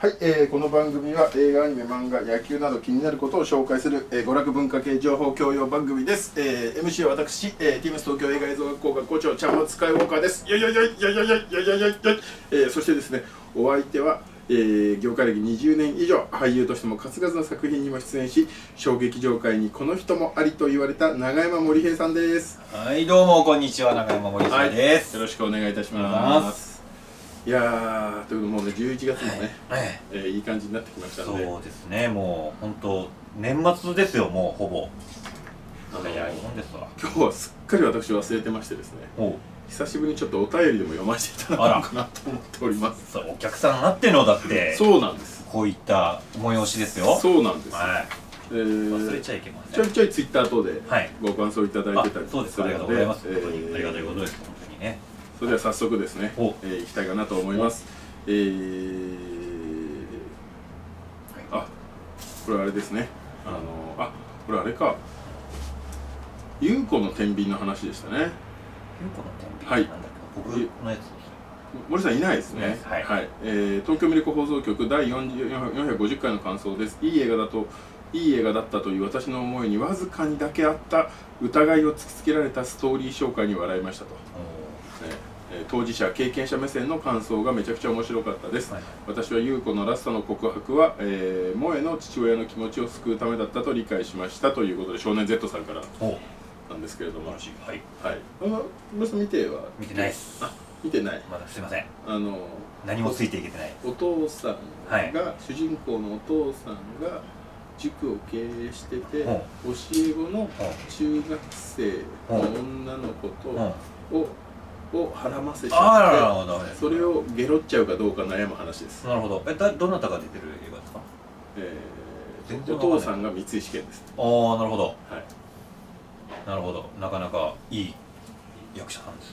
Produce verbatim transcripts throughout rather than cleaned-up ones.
はい、えー、この番組は映画、アニメ、漫画、野球など気になることを紹介する、えー、娯楽文化系情報教養番組です。えー、エムシー は私、えー、ティームス東京映画映像学校学校長ちゃんまつスカイウォーカーです。よいよいよいよいよいよいよいよいよいよ、えー、そしてですね、お相手は、えー、業界歴にじゅうねん以上、俳優としても数々の作品にも出演し、小劇場界にこの人もありと言われた永山森平さんです。 はい、どうもこんにちは、永山森平です、 はい、よろしくお願いいたします。いやー、ということでもうね、じゅういちがつもね、はい、えー、いい感じになってきましたので。 そうですね、もう本当年末ですよ、もうほぼ。 早いもんですわ。今日はすっかり私忘れてましてですね、久しぶりにちょっとお便りでも読ませていただこうかなと思っております。 そう、お客さんあってのだってそうなんです、 こういった催しですよ。 そうなんです、はい、 えー、忘れちゃいけません。 ちょいちょいツイッター等でご感想いただいてたりするので、 そうです、ありがとうございます。本当にありがたいことです、本当にね。 それでは早速ですね、えー、いきたいかなと思います。えー、あ、これあれですね、あのあ、これあれか、優子の天秤の話でしたね。 優子の天秤、はい、なんだっけ、僕のやつ。 森さんいないですね。はい、はい、えー、東京ミルク放送局だいよんひゃくごじゅっかいの感想です。いい映画だといい映画だったという私の思いにわずかにだけあった疑いを突きつけられたストーリー紹介に笑いましたと。当事者経験者目線の感想がめちゃくちゃ面白かったです、はい、私は優子のラストの告白は、えー、萌の父親の気持ちを救うためだったと理解しましたということで、少年 Z さんからなんですけれども、はい、はい、あの皆さん見ては見てないです。 あ、見てない、 まだすいません、あの何もついていけてない。 お父さんが、はい、主人公のお父さんが塾を経営してて、教え子の中学生の女の子とををはらませちゃって、それをゲロっちゃうかどうか悩む話です。 なるほど。え、だどなたが出てる映画ですか？ えー、お父さんが三石健です。 ああ、なるほど。はい。なるほど。なかなかいい役者さんです。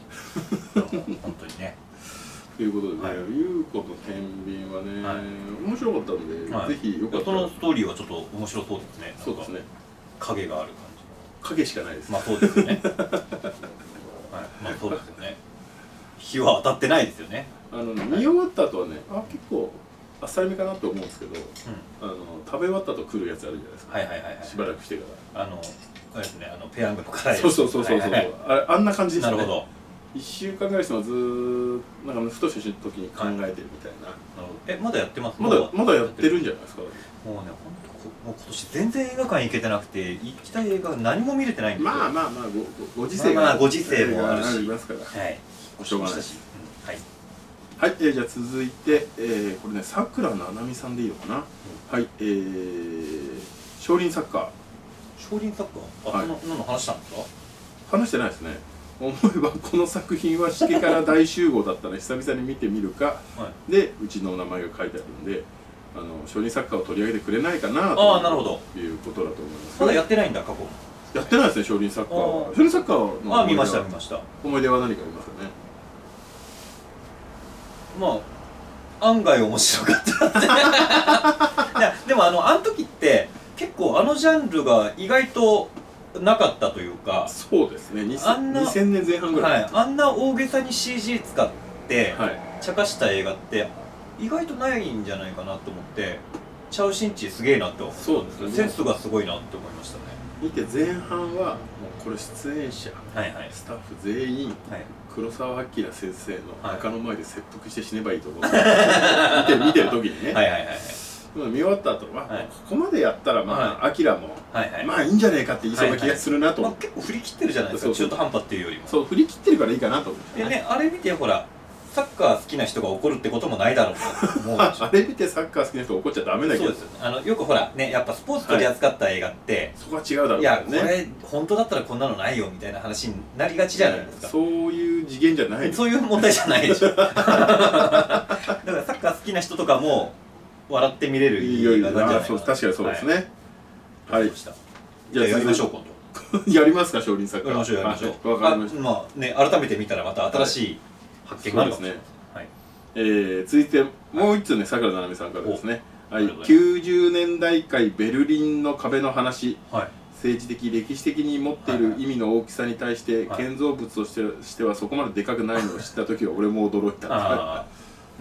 本当にね。 ということでね、優子の天秤はね、面白かったんで、ぜひよかったら。 そのストーリーはちょっと面白そうですね。 そうですね。 影がある感じ。影しかないです。 まあそうですね。はい。まあそうですよね。日は当たってないですよね。 あの見終わった後はね、あ、結構あっさりめかなと思うんですけど、あの食べ終わった後来るやつあるじゃないですか。 はいはいはい。 しばらくしてから。 あのあれですね、あのペヤングの辛い。 そうそうそうそうそう。ああんな感じでしたね。 なるほど。 一週間ぐらいしてもずーっとなんかふとした時に考えてるみたいな。 え、まだやってます？ まだまだやってるんじゃないですか。もうね、本当もう今年全然映画館行けてなくて、行きたい映画何も見れてないんですよ。 まあまあまあごご時世がまあご時世もあるし、 ありますから。はい。しょうがないです。 はい。 はい、えー、じゃあ続いて、えー、これね、さくらななみさんでいいのかな、うん、はい、えー、少林サッカー。 少林サッカー、あ、はい、そのの話したんですか？ 話してないですね。思えばこの作品はしけから大集合だったら久々に見てみるか、はい、でうちの名前が書いてあるんで、あの少林サッカーを取り上げてくれないかなということだと思います。 まだやってないんだ、過去。 やってないですね、少林サッカー。少林サッカーのあ、見ました見ました。 思い出は何かありますかね？ まあ案外面白かったいやでもあのあの時って結構あのジャンルが意外となかったというか。 そうですね、にせんねんぜん半ぐらい、 はい、あんな大げさに シージー 使って茶化した映画って意外とないんじゃないかなと思って、チャウ・シンチーすげえなって思った。そうですね、センスがすごいなって思いましたね。 見て前半はもうこれ出演者、はいはい、スタッフ全員、はい、黒澤明先生の墓の前で切腹して死ねばいいと思って見て見てる時にね、はいはいはい、見終わった後は、はい、ここまでやったらまあ明もまあいいんじゃねえかって言いそうな気がするなと思って、 結構振り切ってるじゃないですか、中途半端っていうよりも。 そう振り切ってるからいいかなと思って。 でね、あれ見てほらサッカー好きな人が怒るってこともないだろうなと思うでしょ。 あれ見てサッカー好きな人が怒っちゃダメだけど。 そうですよね。あのよくほらね、やっぱスポーツ取り扱った映画って、はい、 そこは違うだろうね。 いやこれ本当だったらこんなのないよみたいな話になりがちじゃないですか。 そういう次元じゃない。 そういう問題じゃないでしょ。だからサッカー好きな人とかも笑って見れる映画なんじゃないかな。 確かにそうですね。はい。はい、 じゃあやりましょう今度。やりますか、少林サッカー。 やりましょうやりましょう。 わかりました。 まあね、改めて見たらまた新しい発見があるかもしれない。 えー、続いてもう一つね、さくらななみさんからですね。はい、きゅうじゅうねんだいかいベルリンの壁の話、はい、政治的歴史的に持っている意味の大きさに対して、はい、建造物としてしてはそこまででかくないのを知った時は俺も驚いたんですね。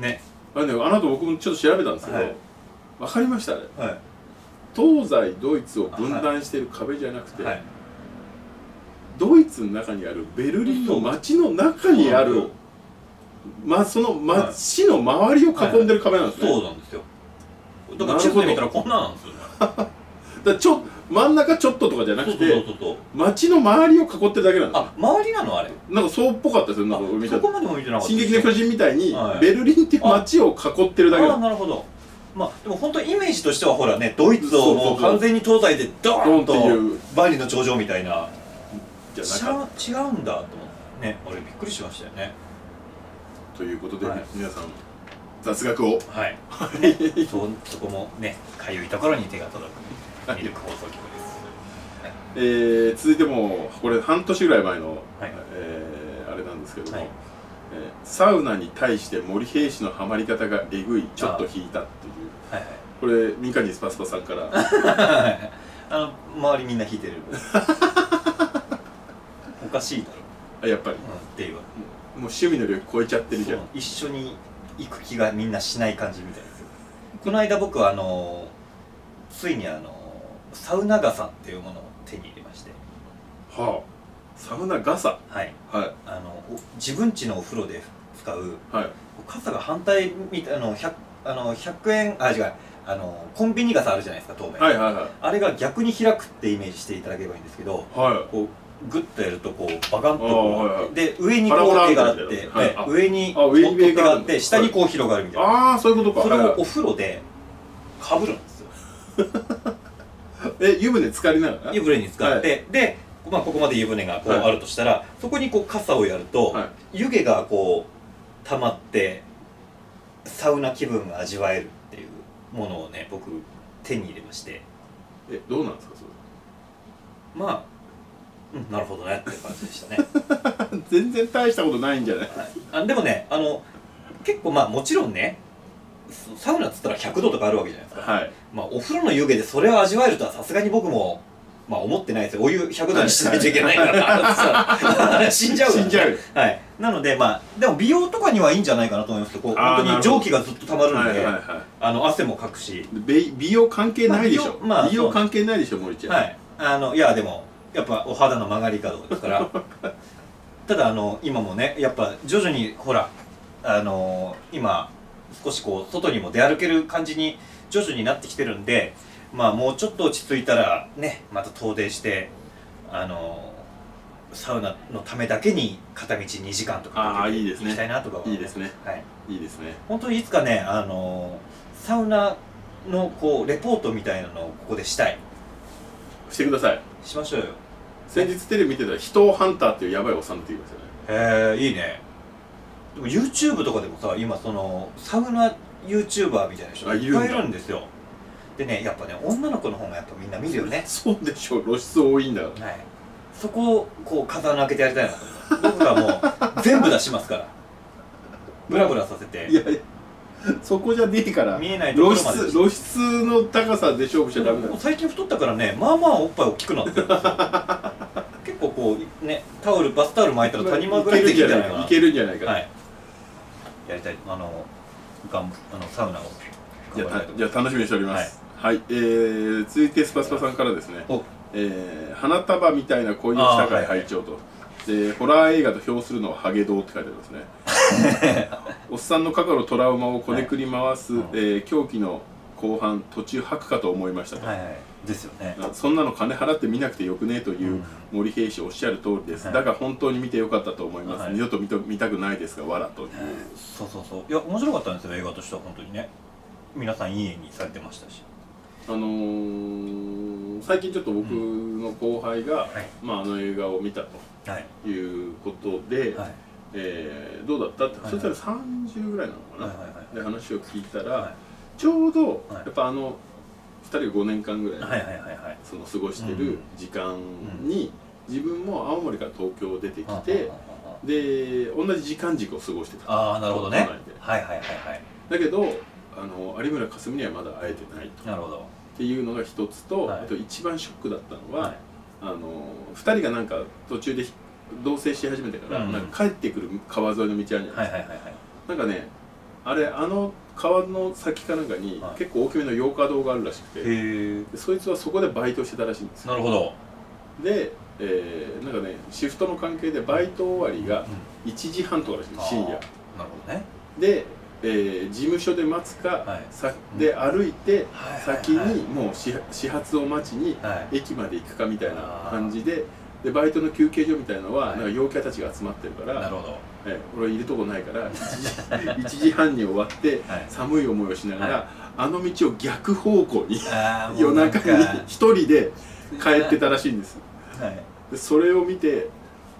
あれね、あの後僕もちょっと調べたんですけど、はい、分かりましたあれ、はい、東西ドイツを分断している壁じゃなくて、はい、ドイツの中にあるベルリンの街の中にある、まあ、その街の周りを囲んでる壁なんですね、 はいはい、そうなんですよ。だから地図で見たらこんななんですよねだちょ真ん中ちょっととかじゃなくて街の周りを囲ってるだけなんですよ。 あ、周りなのあれなんかそうっぽかったですよ。なんかそこまでも見てなかった。 進撃の巨人みたいに、はい、ベルリンっていう街を囲ってるだけなんです。 ああ、なるほど。まあでも本当イメージとしてはほらね、ドイツをもう完全に東西でドーンと万里の長城みたいなじゃなかった。違うんだと思ってね、俺びっくりしましたよね。 ということで、はい、皆さん雑学をはい、そ, そこもね、かゆいところに手が届くミルク放送局です、 はい。えー、続いてもこれ半年ぐらい前の、はい、えー、あれなんですけども、はい、えー、サウナに対して森兵士のハマり方がえぐい、ちょっと引いたっていう、はいはい、これミカニスパスパさんからあの周りみんな引いてるおかしいだろあ、やっぱり、うん、 っていうもう趣味の領域超えちゃってるじゃん。 一緒に行く気がみんなしない感じみたいですよ。この間僕はあのついにあのサウナ傘っていうものを手に入れまして。 はあ、サウナ傘。 はい、はい、あの自分家のお風呂で使う、はい、傘が反対みたいなの ひゃく, あのひゃくえんあ違うあのコンビニ傘あるじゃないですか、透明、 はいはいはい、あれが逆に開くってイメージしていただければいいんですけど、はい、こうグッとやるとこうバカンとこう、はいはい、で上にこう絵があって、はい、上にモットがあって下にこう広がるみたいな、 ああそういうことか。 それをお風呂でかぶるんですよえ、湯船浸かりながら湯船に浸かって、はい、で、まあ、ここまで湯船がこうあるとしたら、はい、そこにこう傘をやると、はい、湯気がこう溜まってサウナ気分が味わえるっていうものをね、僕手に入れまして。 え、どうなんですかそれ。 まあうん、なるほどねって感じでしたね全然大したことないんじゃない、 はい、あでもね、あの結構まあもちろんね、サウナっつったらひゃくどとかあるわけじゃないですか、はい、まあお風呂の湯気でそれを味わえるとはさすがに僕もまあ思ってないですよ。お湯ひゃくどにしないといけないから死んじゃう死んじゃう、 はい、なのでまあでも美容とかにはいいんじゃないかなと思いますけど、こう本当に蒸気がずっとたまるんで、あの汗もかくし、 美, 美容関係ないでしょ、まあ、美容関係ないでしょ森ちゃん、 はい、あのいやでもやっぱお肌の曲がり角ですからただあの今もね、やっぱ徐々にほらあの今少しこう外にも出歩ける感じに徐々になってきてるんで、まあもうちょっと落ち着いたらね、また遠出してあのサウナのためだけに片道にじかんとかかけて行きたいなとか思いますね。はい、いいですね。 本当にいつかね、あのサウナのこうレポートみたいなのをここでしたい。 してください。 しましょうよ。 先日テレビ見てたら人をハンターっていうヤバいおっさんって言いますよね。へえ、いいね。でも YouTube とかでもさ、今そのサウナ YouTuber みたいな人がいっぱいいるんですよ。でね、やっぱね、女の子の方がやっぱみんな見るよね。 そうでしょう、露出多いんだから。 はい。そこをこう風穴開けてやりたいなと思う。僕がもう全部出しますから。ブラブラさせて。 いやいや、そこじゃねえから。 見えないところまで。 露出の高さで勝負しちゃダメだ。 最近太ったからね、まあまあおっぱい大きくなってるんですよ。結構こうね、タオルバスタオル巻いたら谷間ぐらいできるんじゃないかな。 いけるんじゃないかな。はい。 やりたい。あのがんあのサウナを。 じゃあじゃあ楽しみにしております。はい。はい、えー、続いてスパスパさんからですね。えー、花束みたいな恋の社会拝聴と、でホラー映画と評するのはハゲドウって書いてありますねおっさんの過去のトラウマをこねくり回す、はい、えー、狂気の後半途中吐くかと思いましたと、 はいはい、ですよね。 そんなの金払って見なくてよくねという森兵士おっしゃる通りです、はい、だが本当に見てよかったと思います、はい、二度と 見, と見たくないですがわらという、はい、 そうそうそう、いや面白かったんですよ映画としては。本当にね、皆さんいい絵にされてましたし、 あのー、最近ちょっと僕の後輩が、うん、はい、まあ、あの映画を見たということで、はい、えー、どうだったって、はいはい、そしたらさんじゅうぐらいなのかな、はいはいはい、で話を聞いたら、はい、ちょうどやっぱあのふたりがごねんかんぐらい、はいはいはいはい、その過ごしてる時間に、うん、自分も青森から東京出てきて、うん、で同じ時間軸を過ごしてた。 ああ、なるほどね。はいはいはいはい。 だけどあの有村架純にはまだ会えてないと。 なるほど。 っていうのが一つと、はい、あと一番ショックだったのは、はい、あのふたりがなんか途中で同棲し始めてから、うん、なんか帰ってくる川沿いの道あるじゃないですか。なんかね、 あれあの川の先かなんかに、はい、結構大きめの洋華堂があるらしくて、へでそいつはそこでバイトしてたらしいんですよ。 なるほど。 で、えー、なんかねシフトの関係でバイト終わりがいちじはんとからしいんです、深夜。なるほどね。 で、えー、事務所で待つか、はい、さで歩いて先にもう始発を待ちに駅まで行くかみたいな感じで、でバイトの休憩所みたいなのは、はい、なんか陽キャたちが集まってるから、なるほど、えー、俺いるとこないからいちじはんに終わって、はい、寒い思いをしながら、はい、あの道を逆方向に夜中に一人で帰ってたらしいんです、はい、でそれを見てえ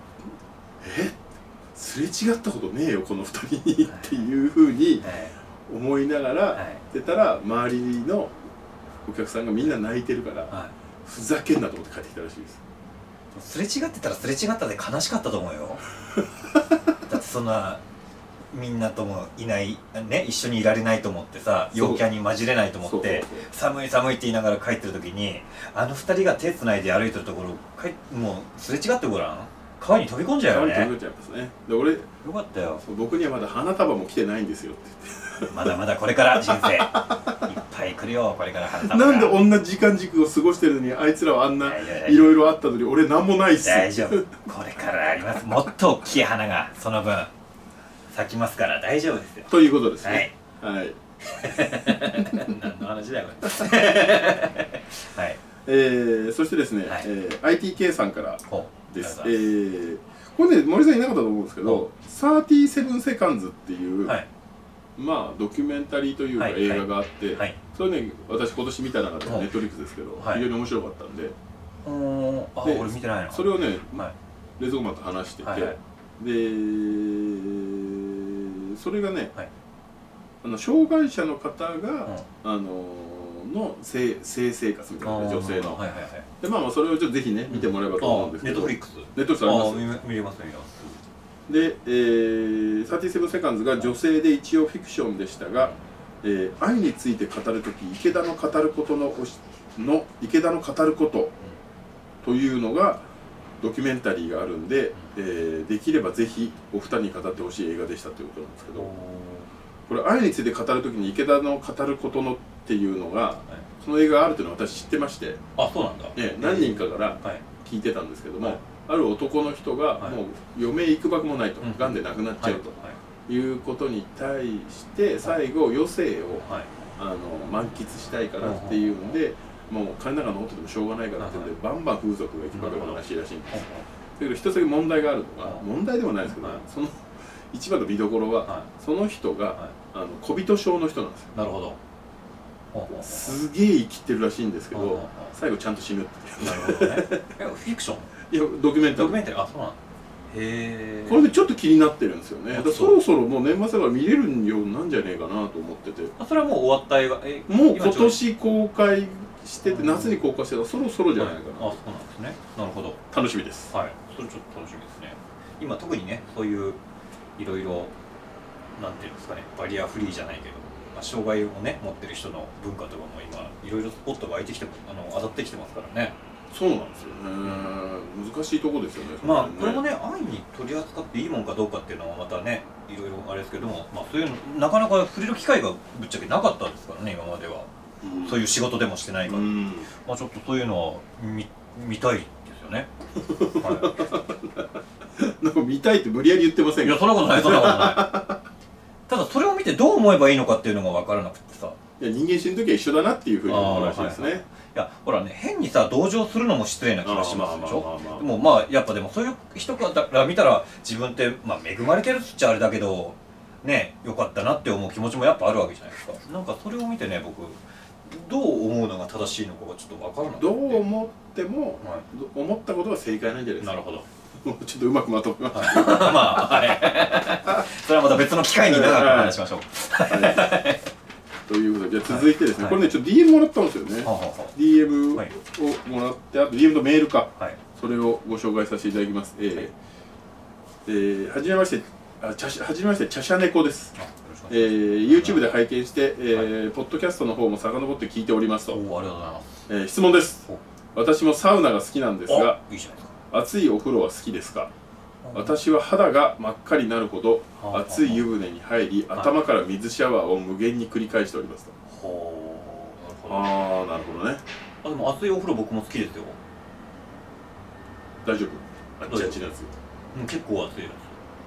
すれ違ったことねえよこのふたりにっていうふうに思いながら出たら、周りのお客さんがみんな泣いてるから、はい、ふざけんなと思って帰ってきたらしいです。 すれ違ってたらすれ違ったで悲しかったと思うよだってそんなみんなともいないね、一緒にいられないと思ってさ、陽キャに混じれないと思って寒い寒いって言いながら帰ってる時にあの二人が手つないで歩いてるところかいもうすれ違ってごらん、川に飛び込んじゃうよね。 川に飛び込んじゃいますね。で俺よかったよ、 僕にはまだ花束も来てないんですよって言ってまだまだこれから人生いっぱい来るよ、これから花束が。なんで同じ時間軸を過ごしてるのにあいつらはあんないろいろあったのに俺なんもないっすよ。 大丈夫、これからあります。もっと大きい花がその分咲きますから大丈夫ですよ。 ということですね。はい、はい、 何の話だよこれはい、 えー、そしてですね、はい、えー、アイティーケー さんからです。えー、これね森さんいなかったと思うんですけどさんじゅうななセカンズっていう、はい、まあドキュメンタリーというか映画があって、はいはい、それね私今年見た中でネットリックスですけど、はい、非常に面白かったんで、 あで俺見てないな。 それをね、はい、冷蔵庫マンと話してて、はいはい、でそれがね、はい、あの障害者の方が、うん、あのの性性生活みたいな女性の、はいはいはい、でまあまあそれをちょっとぜひね見てもらえばと思うんですけど、 ネットフリックスネットフリックスあります。 見れます見れます。 で、えー、さんじゅうななセカンズが女性で一応フィクションでしたが、えー、愛について語るとき池田の語ることのの池田の語ることというのがドキュメンタリーがあるんで、えー、できればぜひお二人に語ってほしい映画でしたということなんですけど、これ愛について語るときに池田の語ることのっていうのが、はい、その映画があるというのを私知ってまして、あ、そうなんだ、えー、何人かから聞いてたんですけども、はい、ある男の人がもう余命いくばくもないと、がんで亡くなっちゃうということに対して最後余生をあの満喫したいからっていうんで、もう金なんか残っててもしょうがないからっていうんでバンバン風俗がいくばくの話らしいんです。だけど一つだけ問題があるのが、問題でもないですけど、その一番の見どころはその人があの小人症の人なんですよ。なるほど。すげえ生きてるらしいんですけど最後ちゃんと死ぬっていう。なるほどね。フィクション？いやドキュメンタリー。ドキュメンタリー、あ、そうなんだ。へえ。これでちょっと気になってるんですよね。だからそろそろもう年末だから見れるようなんじゃねえかなと思ってて。 あ、それはもう終わった映画。え、 もう今年公開してて夏に公開してたらそろそろじゃないかな。 あ、そうなんですね。なるほど。 楽しみです。 はい。それちょっと楽しみですね。今特にね、そういういろいろなんていうんですかね、バリアフリーじゃないけど、まあ、障害をね持ってる人の文化とかも今いろいろスポットが湧いてきて、あの当たってきてますからね。 そうなんですよね、うん、難しいとこですよね。 まあこれもね、安易に取り扱っていいもんかどうかっていうのはまたねいろいろあれですけども、まあ、そういうのなかなか触れる機会がぶっちゃけなかったですからね今までは、うん、そういう仕事でもしてないから、うん、まあちょっとそういうのは 見, 見たいですよねはいなんか見たいって無理やり言ってませんか？ いやそんなことないそんなことないただそれを見てどう思えばいいのかっていうのが分からなくてさ、 いや人間死ぬ時は一緒だなっていうふうに思うらしいですね。はいはい、いやほらね、変にさ同情するのも失礼な気がしますでしょ。でもまあやっぱでもそういう人から見たら自分って、まあ、恵まれてるっちゃあれだけどね、よかったなって思う気持ちもやっぱあるわけじゃないですか。なんかそれを見てね、僕どう思うのが正しいのかがちょっと分からなくて、 どう思っても、はい、思ったことが正解なんじゃないですか。なるほどちょっとうまくまとめました、はい、まあはいそれはまた別の機会に長くお話しましょうはいということで、じゃあ続いてですね、はい、これねちょっと ディーエム もらったんですよね、はい、ディーエム をもらって、あと ディーエム とメールか、はい、それをご紹介させていただきます。えーはい、えー、はじめましてあちゃはじめましてチャシャネコです。えー、YouTube で拝見して、えーはい、ポッドキャストの方も遡って聞いておりますと。お、ありがとうございます。えー、質問です。私もサウナが好きなんですが、いいじゃないですか。暑いお風呂は好きですか？ 私は肌が真っ赤になるほどはあ熱い湯船に入り、頭から水シャワーを無限に繰り返しておりますと。 ほう、 ああ、なるほどね。 あ、でも熱いお風呂僕も好きですよ。 大丈夫？あっちあっちのやつ。 うん、結構熱いです。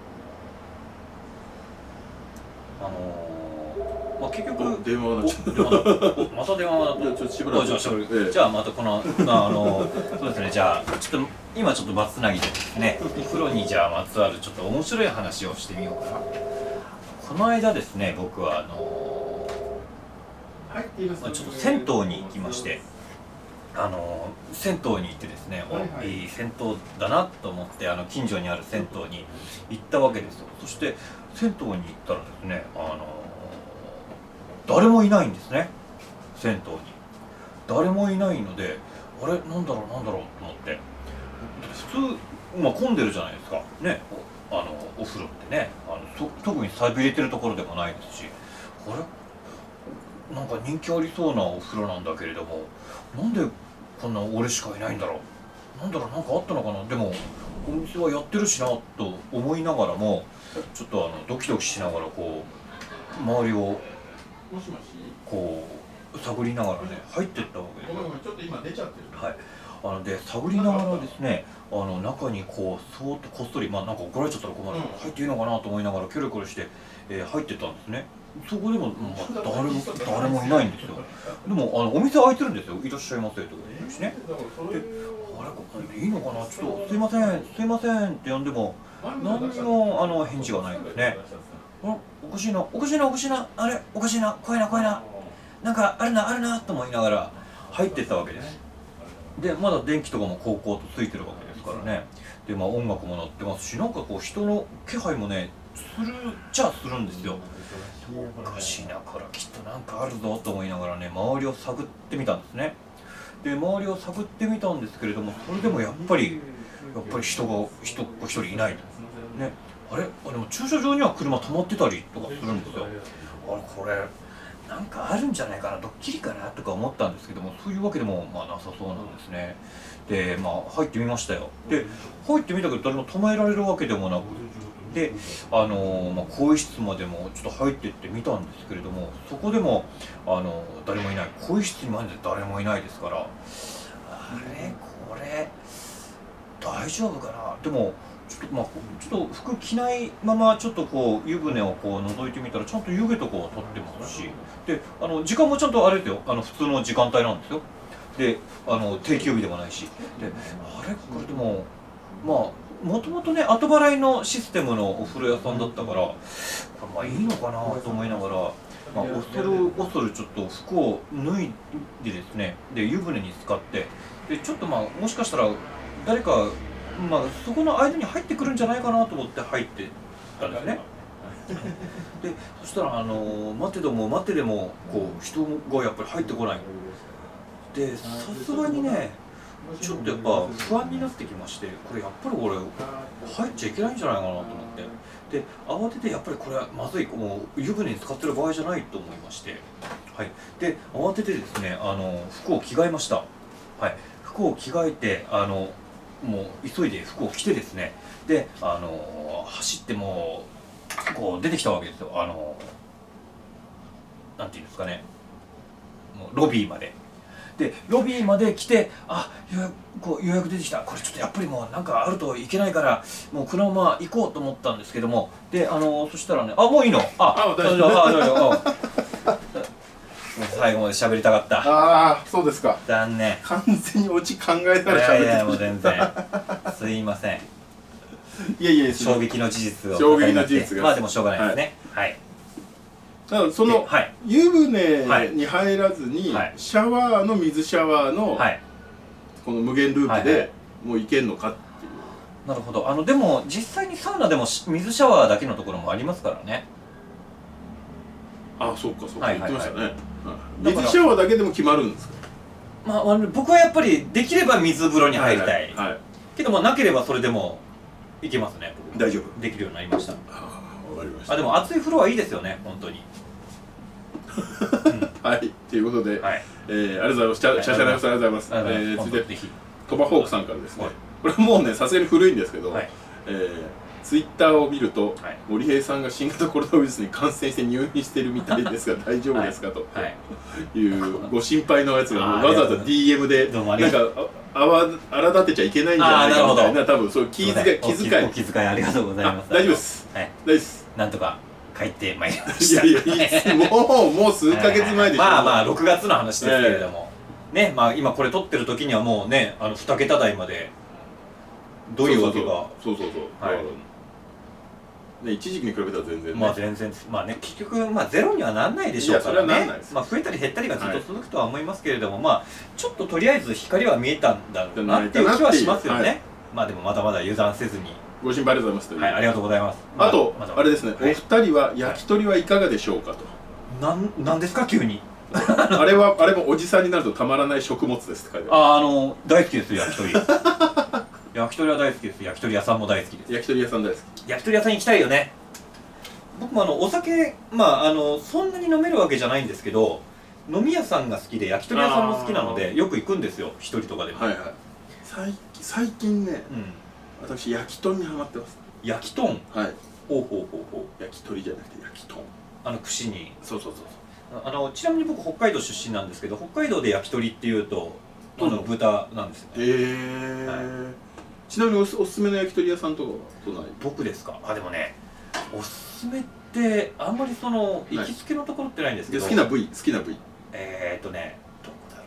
あのー、まあ結局電話が鳴っちゃう。 また電話が鳴った。 ちょっとしばらく。 じゃあ、ええ、じゃあまたこの、あのそうですね、じゃあちょっと今ちょっとバツなぎでですね、お風呂にじゃあまつわるちょっと面白い話をしてみようかな。この間ですね、僕はあのー、まあ、ちょっと銭湯に行きまして、あのー、銭湯に行ってですね、はいはい、いい銭湯だなと思って、あの近所にある銭湯に行ったわけですよ。そして銭湯に行ったらですね、あのー、誰もいないんですね、銭湯に。誰もいないので、あれなんだろうなんだろうと思って、普通、まあ、混んでるじゃないですかね、あのお風呂ってね、あの特にさびれてるところでもないですし、あれなんか人気ありそうなお風呂なんだけれども、なんでこんな俺しかいないんだろう、なんだろう、なんかあったのかな。でもお店はやってるしなと思いながらも、ちょっとあのドキドキしながらこう周りをこう探りながらね入っていったわけです。 ごめんごめん、ちょっと今出ちゃってる。 はい。あので探りながらですね、あの中にこうそーっとこっそり、まあなんか怒られちゃったら困る、うん、入っていいのかなと思いながらキョロキョロして、えー、入ってったんですね。そこでも、まあ、誰も誰もいないんですよ。でもあのお店開いてるんですよ。いらっしゃいませとか言うしね。で、あれこれいいのかな、ちょっとすいませんすいませんって呼んでも何にもあの返事がないんですね。あ、おかしいなおかしいなおかしいな、あれおかしいな、怖いな怖いな、なんかあるなあるなと思いながら入ってったわけです。でまだ電気とかもこうこうとついてるわけですからね。でまあ音楽も鳴ってますし、なんかこう人の気配もねするっちゃするんですよ。おかしいな、これきっとなんかあるぞと思いながらね、周りを探ってみたんですね。で周りを探ってみたんですけれども、それでもやっぱりやっぱり人が人一人いないとね。あれあでも駐車場には車止まってたりとかするんですよ。あれこれなんかあるんじゃないかな、ドッキリかなとか思ったんですけども、そういうわけでもまあなさそうなんですね。でまあ入ってみましたよ。で入ってみたけど誰も止められるわけでもなく、であのーまあ、更衣室までもちょっと入ってってみたんですけれども、そこでもあのー、誰もいない。更衣室にまで誰もいないですから、あれこれ大丈夫かな。でもちょっとまあちょっと服着ないままちょっとこう湯船をこう覗いてみたら、ちゃんと湯気とかを取ってますし、であの時間もちゃんとあれですよ、あの普通の時間帯なんですよ。であの定休日でもないし、であれこれでもまあもともとね後払いのシステムのお風呂屋さんだったから、これまあいいのかなと思いながら、まあ、恐る恐るちょっと服を脱いでですね、で湯船に浸かって、でちょっとまあもしかしたら誰かまあそこの間に入ってくるんじゃないかなと思って入ってたんですね。でそしたらあの待てども待てでもこう人がやっぱり入ってこない。でさすがにねちょっとやっぱ不安になってきまして、これやっぱり俺入っちゃいけないんじゃないかなと思って、で慌ててやっぱりこれはまずい、もう湯船に浸かってる場合じゃないと思いまして、はい、で慌ててですねあの服を着替えました。はい、服を着替えてあのもう急いで服を着てですね、であの走ってもうこう出てきたわけですよ。あのなんていうんですかね、もうロビーまで。でロビーまで来て、あ予約こう予約出てきた、これちょっとやっぱりもうなんかあるといけないからもうこのまま行こうと思ったんですけども、であのそしたらね、あもういいの、あ大丈夫、あ大丈夫、最後まで喋りたかった。 ああそうですか。 残念、 完全にオチ考えたら喋ってた。 いやいやもう全然すいません。 いやいや衝撃の事実を衝撃の事実が、 まあでもしょうがないですね。はい、はいだからその、はい、湯船に入らずに、はい、シャワーの水シャワーの、はい、この無限ループでもういけんのかっていう。 なるほど。あのでも実際にサウナでも水シャワーだけのところもありますからね。 ああそうかそうか、言ってましたね。水シャワーだけでも決まるんですか。 まあ僕はやっぱりできれば水風呂に入りたい、はいはいはい、けどもなければそれでもいけますね。 大丈夫、 できるようになりました。 ああわかりました。 あでも熱い風呂はいいですよね本当に。 はい、ということで、はい、えー、ありがとうございます。シャシャシャラフさんありがとうございます。えー、続いてトバホークさんからですね、はい、これもうねさすがに古いんですけど、はい、 えー、ツイッターを見ると、 はい、 森平さんが新型コロナウイルスに感染して入院しているみたいですが大丈夫ですか、はい、と、はい、いうご心配のやつがわざわざ ディーエム でなんかあわ荒立てちゃいけないんじゃないかみたいな、多分そういう気遣い気遣いお気遣いありがとうございます。 大丈夫です、はい、大丈夫です。 なんとか帰ってまいりました。 いやいやいいですもうもう数ヶ月前でしょ。 まあまあろくがつの話ですけれども、えー、ね、まあ今これ撮ってる時にはもうね、あのに桁台までどういうわけか、 そうそうそう、はい、ね、一時期に比べたら全然ね、 まあ全然、まあね、結局まあゼロにはなんないでしょうからね。まあ増えたり減ったりがずっと続くとは思いますけれども、はい、まあちょっととりあえず光は見えたんだろうなっていう気はしますよね。はい、まあでもまだまだ油断せずに。 ご心配ありがとうございます。 はい、ありがとうございます。 あと、あれですね、お二人は焼き鳥はいかがでしょうかと。 なん、なんですか急に。 あれは、あれもおじさんになるとたまらない食物ですって書いてある。 あ、あの、大好きですよ、焼き鳥。焼き鳥は大好きです。焼き鳥屋さんも大好きです。 焼き鳥屋さん大好き。 焼き鳥屋さん行きたいよね。僕もあの、お酒、まあ、あの、そんなに飲めるわけじゃないんですけど、飲み屋さんが好きで、焼き鳥屋さんも好きなので、よく行くんですよ、一人とかでも。はいはい。 最最近ね、うん、私焼き豚にハマってます。 焼き豚。はい。ほうほうほうほう。焼き鳥じゃなくて焼き豚。 あの串に。 そうそうそうそう。あのちなみに僕北海道出身なんですけど、北海道で焼き鳥っていうとあの豚なんですよね。へえ。 はい、ちなみにおすおすすめの焼き鳥屋さんとかはどない？ 僕ですか。あ、でもね、おすすめってあんまりその行きつけのところってないんですけど。 好きな部位、好きな部位。 えーっとね、どこだろ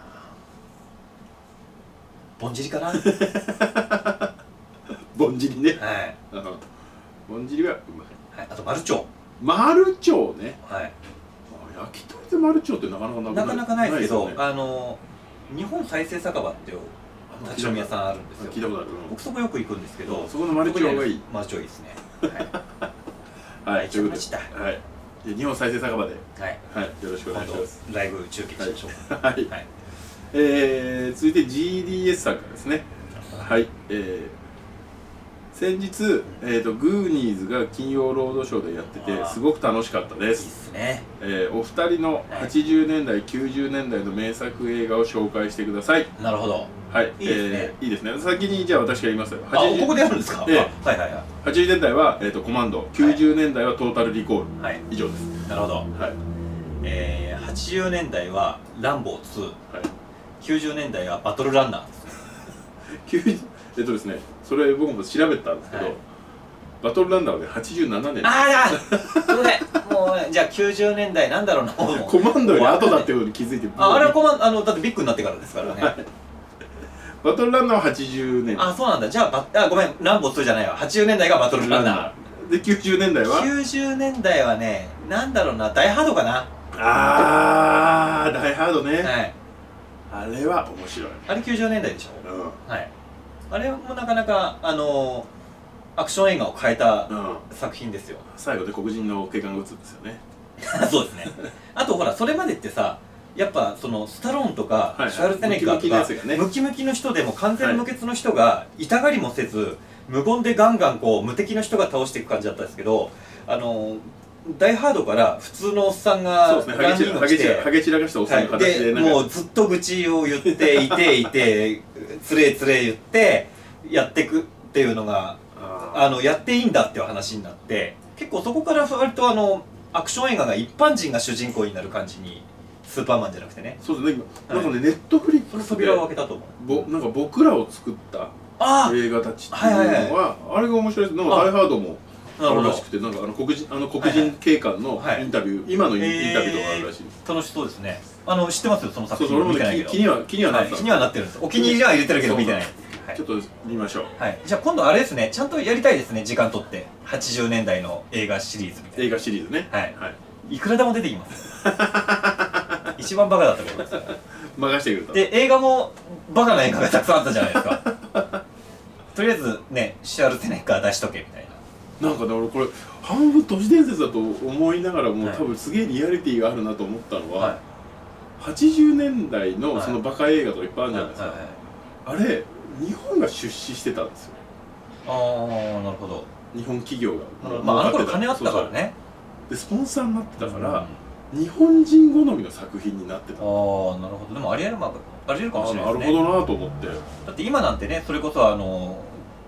うな。ぼんじりかな。 ぼんじりね。 はい。 ぼんじりはうまい。 はい。あとマルチョウ。 マルチョウね。 はい。 焼き鳥でマルチョウってなかなかなくない。 なかなかないですけど、あの日本再生酒場っていう立ち飲み屋さんあるんですよ。 聞いたことある。 僕そこよく行くんですけど、 そこのマルチョウがいい。 マルチョウいいですね。 はい。 ということで、 はい。日本再生酒場で、 はいはい、よろしくお願いします。 ライブ中継しましょう。 はい。え続いて ジーディーエス さんからですね。はい。え先日、えー、とグーニーズが金曜ロードショーでやっててすごく楽しかったです。 いいっすね。 えー、お二人のはちじゅうねんだい、きゅうじゅうねんだいの名作映画を紹介してください。 なるほど。 はい、いいですね。えー、いいですね。先にじゃあ私が言いますよ。 あ、ここでやるんですか。えー、はいはいはい。 はちじゅうねんだいは、えー、とコマンド、きゅうじゅうねんだいはトータルリコール、はい、以上です。 なるほど。はい。えー、はちじゅうねんだいはランボーツー、はい、きゅうじゅうねんだいはバトルランナーです。 えっとですね、それ僕も調べたんですけど、はい、バトルランナーはねはちじゅうななねん。 ああ、すみません。もうじゃあきゅうじゅうねんだいなんだろうな。 コマンドより後だっていうことに気づいて。 あ、あれはコマンあのだってビッグになってからですからね。はい、 バトルランナーははちじゅうねん。 あ、そうなんだ。じゃああごめん、ランボーツーじゃないわ。はちじゅうねんだいがバトルランナー。できゅうじゅうねんだいは？ きゅうじゅうねんだいはね、なんだろうな、ダイハードかな。 ああ、ダイハードね。 はい。 あれは面白い。 あれきゅうじゅうねんだいでしょ。 うん。 はい。あれもなかなかあのー、アクション映画を変えた作品ですよ。 うん、最後で黒人の警官が撃つんですよね。 そうですね。あとほらそれまでってさ、やっぱそのスタローンとかシュワルツェネッガーとかムキムキの人でも完全無欠の人が痛がりもせず無言でガンガンこう無敵の人が倒していく感じだったんですけど、あのー、ダイハードから普通のおっさんがランニングして、ハゲ散らかしたおっさんの形で、 はい、でもうずっと愚痴を言っていていてつれつれ言ってやっていくっていうのがあのやっていいんだっていう話になって、結構そこから割とあのアクション映画が一般人が主人公になる感じに、スーパーマンじゃなくてね。 そうですね。なんかね、ネットフリックスでその扉を開けたと思う。 ぼなんか僕らを作った映画たちっていうのはあれが面白いです。なんかダイハードもあるらしくて、なんかあの黒人あの黒人警官のインタビュー、今のインタビューとかあるらしい。 楽しそうですね。あの知ってますよ、その作品。 そうそう、俺も気には気にはなった。 気にはなってるんです。お気に入りは入れてるけど見てない。 ちょっと見ましょう。 はい。じゃあ今度あれですね、ちゃんとやりたいですね、時間取ってはちじゅうねんだいの映画シリーズみたいな。 映画シリーズね。 はい。いくらでも出てきます。一番バカだったことですよ。 任してくれた。 で映画もバカな映画がたくさんあったじゃないですか。とりあえずね、シュワルツェネッガー出しとけみたいな。なんかね、俺これ半分都市伝説だと思いながらも、多分すげえリアリティがあるなと思ったのは、はちじゅうねんだいのそのバカ映画とかいっぱいあるじゃないですか。あれ日本が出資してたんですよ。 ああ、なるほど。 日本企業が、 まああの頃金あったからね。 でスポンサーになってたから、日本人好みの作品になってた。ああ、 なるほど。でもありえるまあありえるかもしれないですね。 なるほどなと思って。 だって今なんてね、それこそあの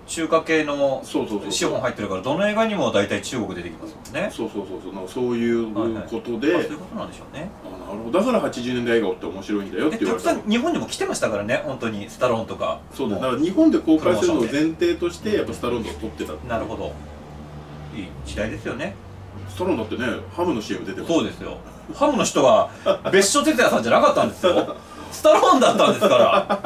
中華系のそうそうそう資本入ってるから、どの映画にも大体中国出てきますもんね。 そうそうそうそう、なんかそういうことで、 はいはい、そういうことなんでしょうね。 あ、なるほど、だからはちじゅうねんだい映画って面白いんだよって言われた。 たくさん日本にも来てましたからね、本当にスタローンとか。 そうだ、だから日本で公開するのを前提としてやっぱスタローンと撮ってた。 なるほど、いい時代ですよね。 スタローンだってね、ハムの シーエム 出てます。 そうですよ。ハムの人は別所哲也さんじゃなかったんですよ。スタローンだったんですから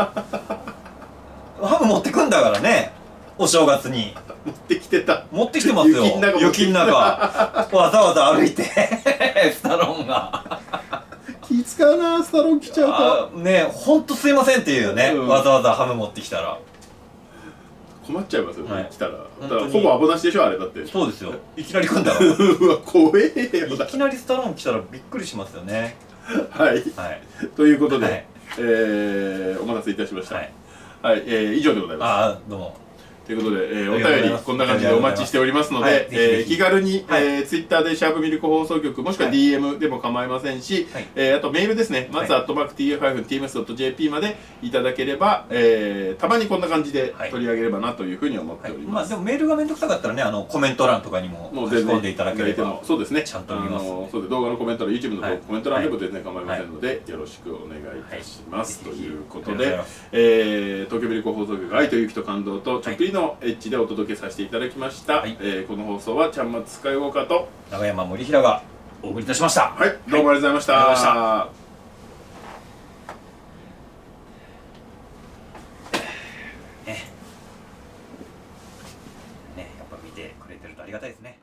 。ハム持ってくんだからね、お正月に。 持ってきてた。 持ってきてますよ。 雪の中雪の中わざわざ歩いてスタローンが気使うな、スタローン来ちゃうと。 ねえ、ほんとすいませんっていうよね、うん、わざわざハム持ってきたら困っちゃいますよね、はい、来たら。だからほほぼアポなしでしょ、あれだって。 そうですよ、いきなり来んだからうわ、怖えよ。 いきなりスタローン来たらびっくりしますよね。 はい、はい、ということで、はい、えー、お待たせいたしました。はい、はい、えー、以上でございます。 ああ、どうも。 ということで、えー、お便りこんな感じでお待ちしておりますので、はい、えー、気軽に、はい、えー、ツイッターでシャープミルク放送局もしくは ディーエム でも構いませんし、はい、えー、あとメールですね、まずアットマーク ティーエフ ティーエムエス ドット ジェーピー までいただければ、えー、たまにこんな感じで取り上げればなというふうに思っております。 はい、まあでもメールがめんどくさかったらね、あのコメント欄とかにも書き込んでいただければ、 そうですね、 ちゃんと見ます。 そうで、動画のコメント欄、YouTube のコメント欄でも全然構いませんので、よろしくお願いいたします。ということで、えー、東京ミルク放送局愛と勇気と感動とちょっぴりのエッジでお届けさせていただきました。はい、えー、この放送はちゃんまつスカイウォーカーと長山森平がお送りいたしました。 はい、どうもありがとうございました。はい、 ね、ね、やっぱ見てくれてるとありがたいですね。